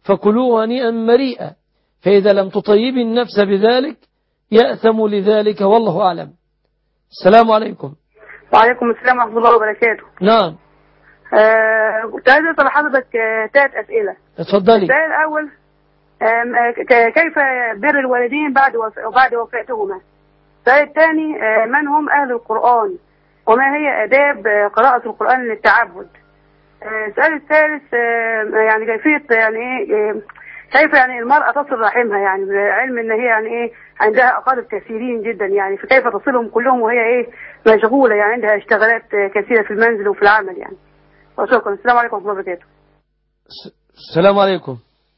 فكلوه هنيئا مريئا، فإذا لم تطيب النفس بذلك يأثم لذلك، والله أعلم. السلام عليكم. وعليكم السلام ورحمة الله وبركاته. نعم. آه، كنت عايز أسأل حضرتك آه، ثلاث أسئلة. اتفضلي. السؤال الأول، آه، كيف بر الوالدين بعد وف... بعد وفاتهما؟ السؤال الثاني، آه، من هم أهل القرآن؟ وما هي آداب قراءة القرآن للتعبد؟ آه، السؤال الثالث، آه، يعني كيفية يعني إيه كيف يعني المرأة تصل رحمها، يعني بعلم ان هي يعني ايه عندها اقارب كثيرين جدا، يعني فكيف تصلهم كلهم وهي ايه مشغولة، يعني عندها اشتغالات كثيرة في المنزل وفي العمل يعني. وشكرا. السلام عليكم ورحمة الله وبركاته. السلام عليكم.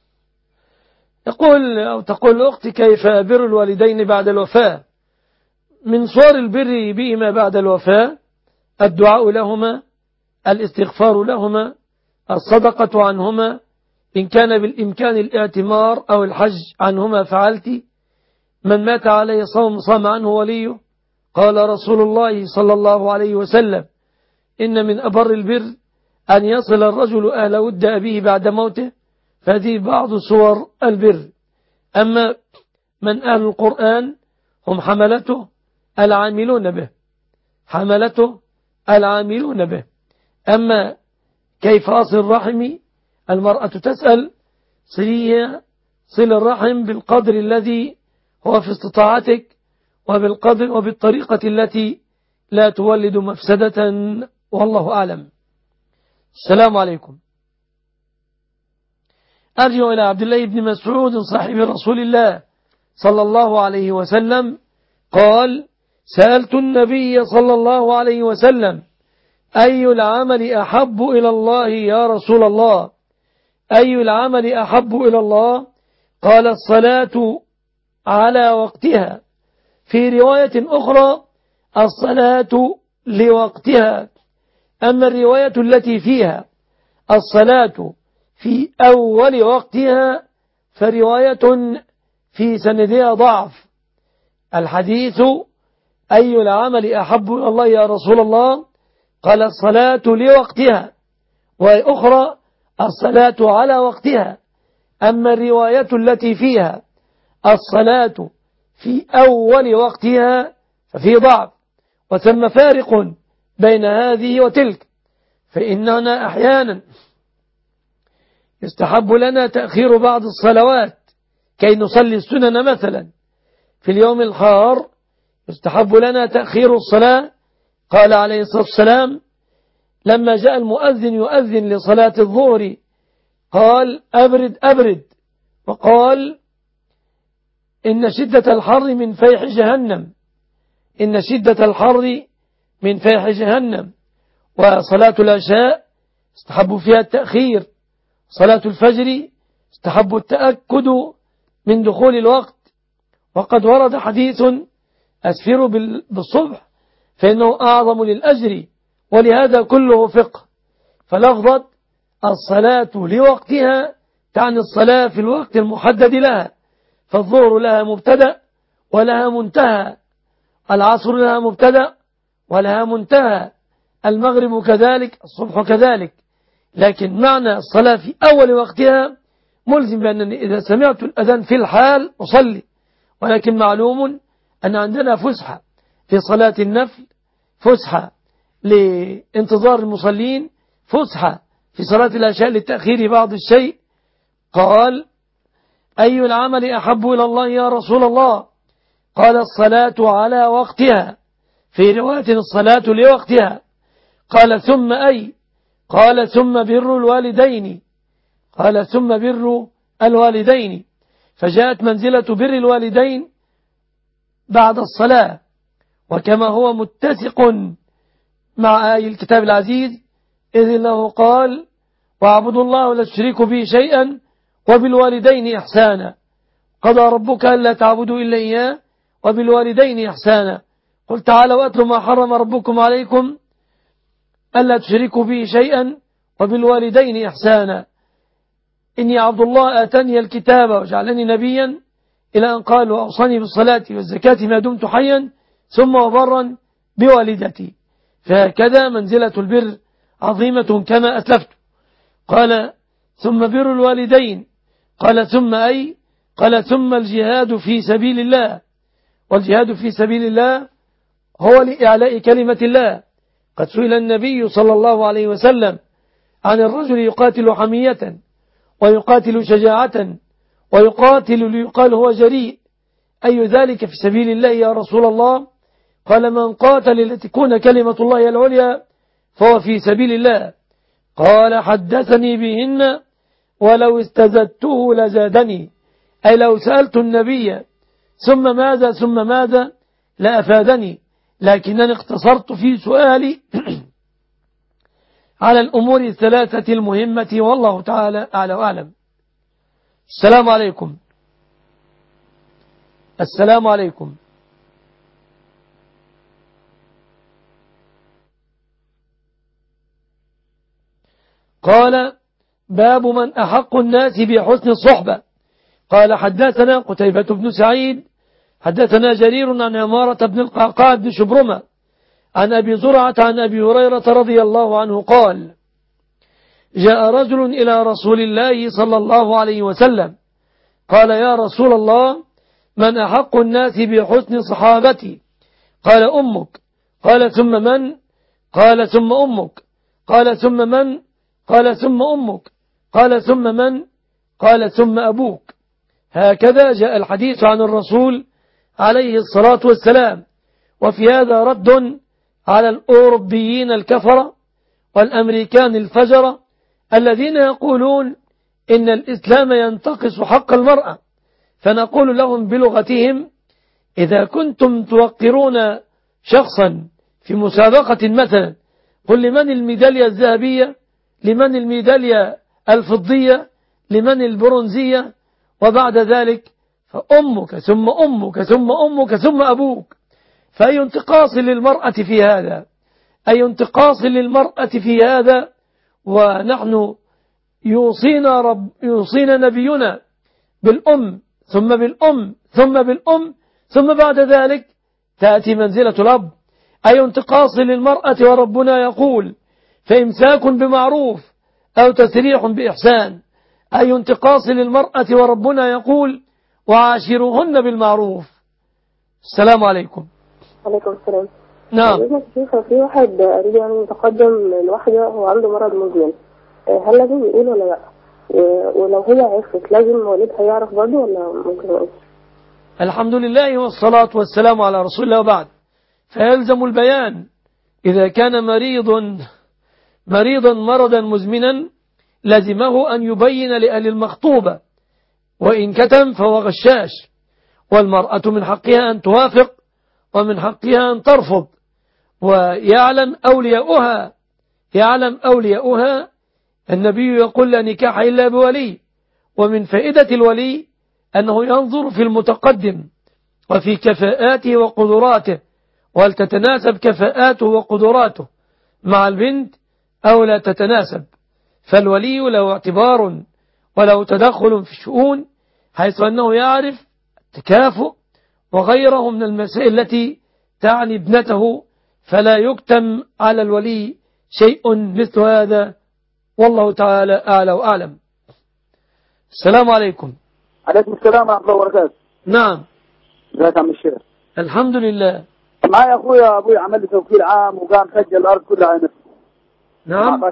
يقول أو تقول أختي كيف بر الوالدين بعد الوفاة؟ من صور البر بهما بعد الوفاة الدعاء لهما، الاستغفار لهما، الصدقة عنهما، إن كان بالإمكان الاعتمار أو الحج عنهما فعلت. من مات عليه صوم صام عنه وليه. قال رسول الله صلى الله عليه وسلم إن من أبر البر أن يصل الرجل أهل ود أبيه بعد موته. فهذه بعض صور البر. أما من أهل القرآن هم حملته العاملون به، حملته العاملون به. أما كيف أصل رحمي؟ المرأة تسأل صليها صل الرحم بالقدر الذي هو في استطاعتك، وبالقدر وبالطريقة التي لا تولد مفسدة، والله أعلم. السلام عليكم. أرجع إلى عبد الله بن مسعود صاحب رسول الله صلى الله عليه وسلم قال سألت النبي صلى الله عليه وسلم أي العمل أحب إلى الله يا رسول الله؟ أي العمل أحب إلى الله؟ قال الصلاة على وقتها. في رواية أخرى الصلاة لوقتها. أما الرواية التي فيها الصلاة في أول وقتها فرواية في سندها ضعف. الحديث أي العمل أحب إلى الله يا رسول الله؟ قال الصلاة لوقتها، وأخرى الصلاة على وقتها. أما الرواية التي فيها الصلاة في أول وقتها ففي ضعف، وثم فارق بين هذه وتلك. فإننا أحيانا يستحب لنا تأخير بعض الصلوات كي نصلي السنن. مثلا في اليوم الحار يستحب لنا تأخير الصلاة. قال عليه الصلاة والسلام لما جاء المؤذن يؤذن لصلاة الظهر قال أبرد أبرد، وقال إن شدة الحر من فيح جهنم، إن شدة الحر من فيح جهنم. وصلاة العشاء استحب فيها التأخير. صلاة الفجر استحب التأكد من دخول الوقت. وقد ورد حديث أسفر بالصبح فإنه أعظم للأجر، ولهذا كله فقه. فلفظة الصلاة لوقتها تعني الصلاة في الوقت المحدد لها. فالظهر لها مبتدأ ولها منتهى، العصر لها مبتدأ ولها منتهى، المغرب كذلك، الصبح كذلك. لكن معنى الصلاة في أول وقتها ملزم بأنني إذا سمعت الأذان في الحال أصلي. ولكن معلوم أن عندنا فسحة في صلاة النفل، فسحة لانتظار المصلين، فسحة في صلاة العشاء للتأخير بعض الشيء. قال أي العمل أحب إلى الله يا رسول الله؟ قال الصلاة على وقتها. في رواية الصلاة لوقتها. قال ثم أي؟ قال ثم بر الوالدين. قال ثم بر الوالدين. فجاءت منزلة بر الوالدين بعد الصلاة، وكما هو متسق مع آي الكتاب العزيز إذ الله قال واعبدوا الله ولا تشركوا به شيئا وبالوالدين إحسانا. قضى ربك ألا تعبدوا إلا إياه وبالوالدين إحسانا. قل تعالوا واتلوا ما حرم ربكم عليكم ألا تشركوا به شيئا وبالوالدين إحسانا. إني عبد الله آتاني الكتاب وجعلني نبيا إلى أن قال وأوصاني بالصلاة والزكاة ما دمت حيا ثم وبرا بوالدتي. فهكذا منزلة البر عظيمة كما أتلفت. قال ثم بر الوالدين. قال ثم أي؟ قال ثم الجهاد في سبيل الله. والجهاد في سبيل الله هو لإعلاء كلمة الله. قد سئل النبي صلى الله عليه وسلم عن الرجل يقاتل حمية ويقاتل شجاعة ويقاتل ليقال هو جريء، أي ذلك في سبيل الله يا رسول الله؟ قال من قاتل لتكون كلمة الله العليا فهو في سبيل الله. قال حدثني بهن ولو استزدته لزادني، أي لو سألت النبي ثم ماذا ثم ماذا لأفادني، لكنني اقتصرت في سؤالي على الأمور الثلاثة المهمة، والله تعالى أعلى وأعلم. السلام عليكم. السلام عليكم. قال باب من أحق الناس بحسن الصحبة. قال حدثنا قتيبة بن سعيد حدثنا جرير عن عمارة بن القعقاع بن شبرمة عن أبي زرعة عن أبي هريرة رضي الله عنه قال جاء رجل إلى رسول الله صلى الله عليه وسلم قال يا رسول الله من أحق الناس بحسن صحابتي؟ قال أمك. قال ثم من؟ قال ثم أمك. قال ثم من؟ قال ثم أمك. قال ثم من؟ قال ثم أبوك. هكذا جاء الحديث عن الرسول عليه الصلاة والسلام. وفي هذا رد على الأوروبيين الكفرة والأمريكان الفجرة الذين يقولون إن الإسلام ينتقص حق المرأة، فنقول لهم بلغتهم إذا كنتم توقرون شخصا في مسابقة مثلا، قل لمن الميدالية الذهبية، لمن الميدالية الفضية، لمن البرونزية، وبعد ذلك فأمك ثم أمك ثم أمك ثم أبوك. فأي انتقاص للمرأة في هذا؟ أي انتقاص للمرأة في هذا؟ ونحن يوصينا, رب يوصينا نبينا بالأم ثم بالأم ثم بالأم ثم بعد ذلك تأتي منزلة الأب. أي انتقاص للمرأة وربنا يقول فإمساك بمعروف أو تسريح بإحسان. أي انتقاص للمرأة وربنا يقول وعاشروهن بالمعروف. السلام عليكم. عليكم السلام. نعم. في واحد قريب يعني متقدم لواحدة هو عنده مرض مزمن، هل لازم يقول ولا لا؟ ولو هي عرفت لازم والدها يعرف برضه ولا ممكن يقول؟ الحمد لله والصلاة والسلام على رسول الله وبعد. فيلزم البيان إذا كان مريض مريضا مرضا مزمنا لازمه أن يبين لأهل المخطوبة، وإن كتم فهو غشاش. والمرأة من حقها أن توافق ومن حقها أن ترفض. ويعلم أولياؤها يعلم أولياؤها النبي يقول لا نكاح إلا بولي. ومن فائدة الولي أنه ينظر في المتقدم وفي كفاءاته وقدراته، وهل تتناسب كفاءاته وقدراته مع البنت أو لا تتناسب. فالولي له اعتبار وله تدخل في الشؤون، حيث أنه يعرف التكافؤ وغيره من المسائل التي تعني ابنته، فلا يكتم على الولي شيء مثل هذا، والله تعالى أعلى وأعلم. السلام عليكم. عليكم السلام ورحمة الله وبركاته. نعم. ازيك يا عم الشيخ؟ الحمد لله. معايا أخويا أبوي عمل لي توكيل عام وقام سجل الأرض كلها على نفسه. نعم.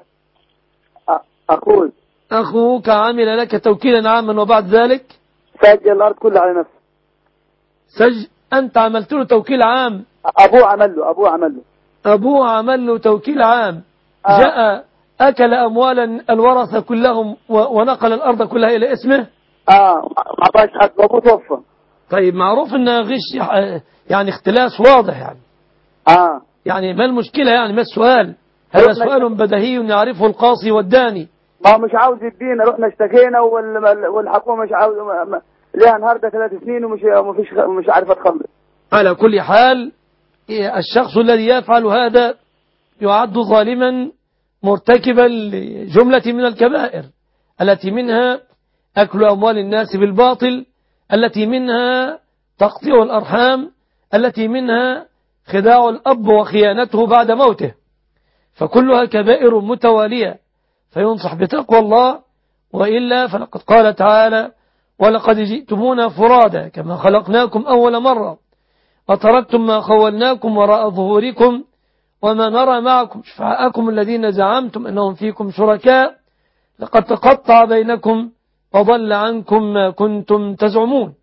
أخوي أخوك عمل لك توكيلا عاما وبعد ذلك سجل الأرض كلها على نفسه. سج... أنت عملت له توكيل عام؟ أبوه عمل له أبوه عمل له أبوه عمل له توكيل عام. آه. جاء أكل أموالا الورثة كلهم و... ونقل الأرض كلها إلى اسمه. آه ما عطاش حد وأبوه توفى. طيب معروف أنه غش يعني اختلاس واضح يعني. آه يعني ما المشكلة يعني؟ ما السؤال؟ هذا سؤال بديهي يعرفه القاصي والداني. ما مش عاوز يدينا، رحنا اشتكينا والحكومة مش عاوز ليها النهارده ثلاث سنين ومش مفيش مش عارفة تخلص. على كل حال الشخص الذي يفعل هذا يعد ظالما مرتكبا لجملة من الكبائر، التي منها أكل أموال الناس بالباطل، التي منها تقطيع الأرحام، التي منها خداع الأب وخيانته بعد موته، فكلها كبائر متوالية. فينصح بتقوى الله وإلا فلقد قال تعالى ولقد جئتمونا فرادا كما خلقناكم أول مرة وتركتم ما خولناكم وراء ظهوركم وما نرى معكم شفعاءكم الذين زعمتم أنهم فيكم شركاء لقد تقطع بينكم وضل عنكم ما كنتم تزعمون.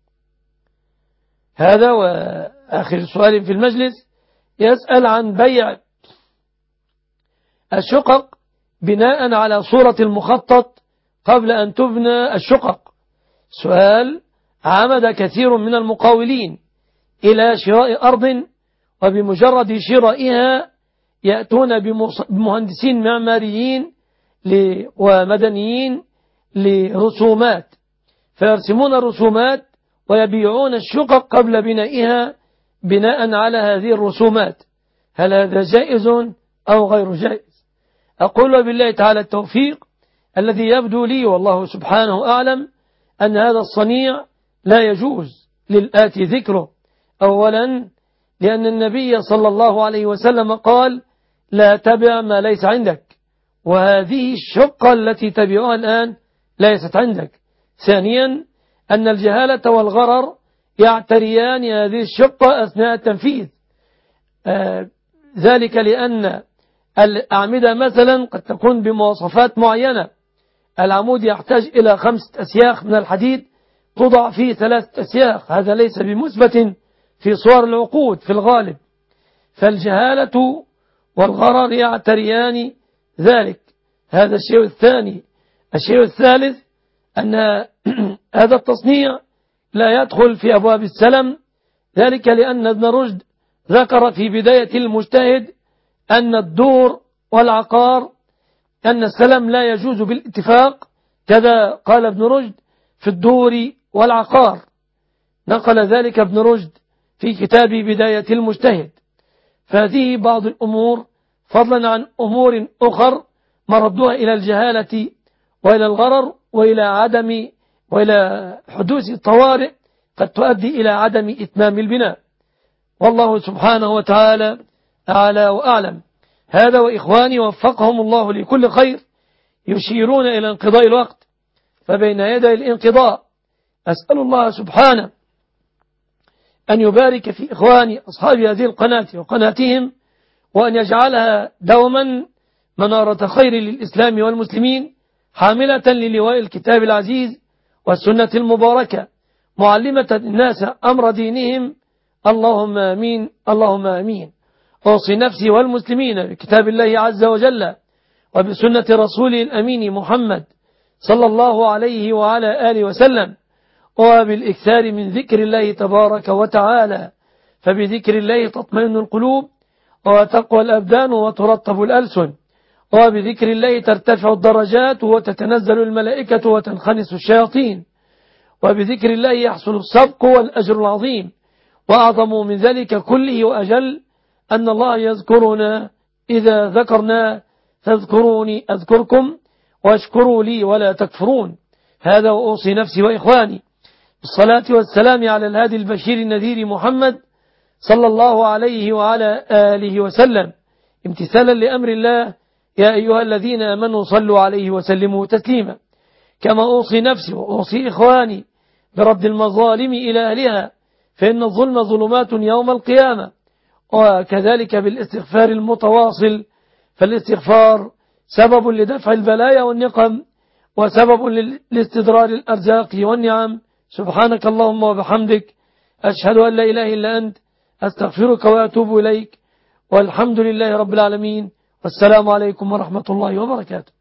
هذا وآخر سؤال في المجلس يسأل عن بيع الشقق بناء على صورة المخطط قبل أن تبنى الشقق. سؤال: عمد كثير من المقاولين إلى شراء أرض وبمجرد شرائها يأتون بمهندسين معماريين ومدنيين لرسومات فيرسمون الرسومات ويبيعون الشقق قبل بنائها بناء على هذه الرسومات. هل هذا جائز أو غير جائز؟ أقول بالله تعالى التوفيق. الذي يبدو لي والله سبحانه أعلم أن هذا الصنيع لا يجوز للآتي ذكره. أولا لأن النبي صلى الله عليه وسلم قال لا تبع ما ليس عندك، وهذه الشقة التي تبيعها الآن ليست عندك. ثانيا أن الجهالة والغرر يعتريان هذه الشقة أثناء التنفيذ. آه ذلك لأن الأعمدة مثلا قد تكون بمواصفات معينة. العمود يحتاج إلى خمسة أسياخ من الحديد توضع فيه ثلاثة أسياخ، هذا ليس بمثبت في صور العقود في الغالب. فالجهالة والغرر يعتريان ذلك. هذا الشيء الثاني. الشيء الثالث أن هذا التصنيع لا يدخل في أبواب السلم، ذلك لأن ابن رشد ذكر في بداية المجتهد أن الدور والعقار أن السلم لا يجوز بالاتفاق، كذا قال ابن رشد في الدور والعقار، نقل ذلك ابن رشد في كتاب بداية المجتهد. فهذه بعض الأمور فضلا عن أمور أخر مردوها إلى الجهالة وإلى الغرر وإلى عدم وإلى حدوث الطوارئ قد تؤدي إلى عدم إتمام البناء. والله سبحانه وتعالى أعلى وأعلم. هذا وإخواني وفقهم الله لكل خير يشيرون إلى انقضاء الوقت، فبين يدي الانقضاء أسأل الله سبحانه أن يبارك في إخواني أصحاب هذه القناة وقناتهم، وأن يجعلها دوما منارة خير للإسلام والمسلمين، حاملة للواء الكتاب العزيز والسنة المباركة، معلمة الناس أمر دينهم. اللهم آمين اللهم آمين. أوصي نفسي والمسلمين بكتاب الله عز وجل وبسنة رسوله الأمين محمد صلى الله عليه وعلى آله وسلم، وبالإكثار من ذكر الله تبارك وتعالى، فبذكر الله تطمئن القلوب وتقوى الأبدان وترطب الألسن، وبذكر الله ترتفع الدرجات وتتنزل الملائكة وتنخنس الشياطين، وبذكر الله يحصل السبق والأجر العظيم. وأعظم من ذلك كله وأجل أن الله يذكرنا إذا ذكرنا، فاذكروني أذكركم واشكروا لي ولا تكفرون. هذا وأوصي نفسي وإخواني بالصلاة والسلام على الهادي البشير النذير محمد صلى الله عليه وعلى آله وسلم، امتثالا لأمر الله يا أيها الذين آمنوا صلوا عليه وسلموا تسليما. كما أوصي نفسي وأوصي إخواني برد المظالم إلى أهلها، فإن الظلم ظلمات يوم القيامة، وكذلك بالاستغفار المتواصل، فالاستغفار سبب لدفع البلايا والنقم وسبب لاستدرار الأرزاق والنعم. سبحانك اللهم وبحمدك، أشهد أن لا إله إلا أنت، أستغفرك وأتوب إليك، والحمد لله رب العالمين، والسلام عليكم ورحمة الله وبركاته.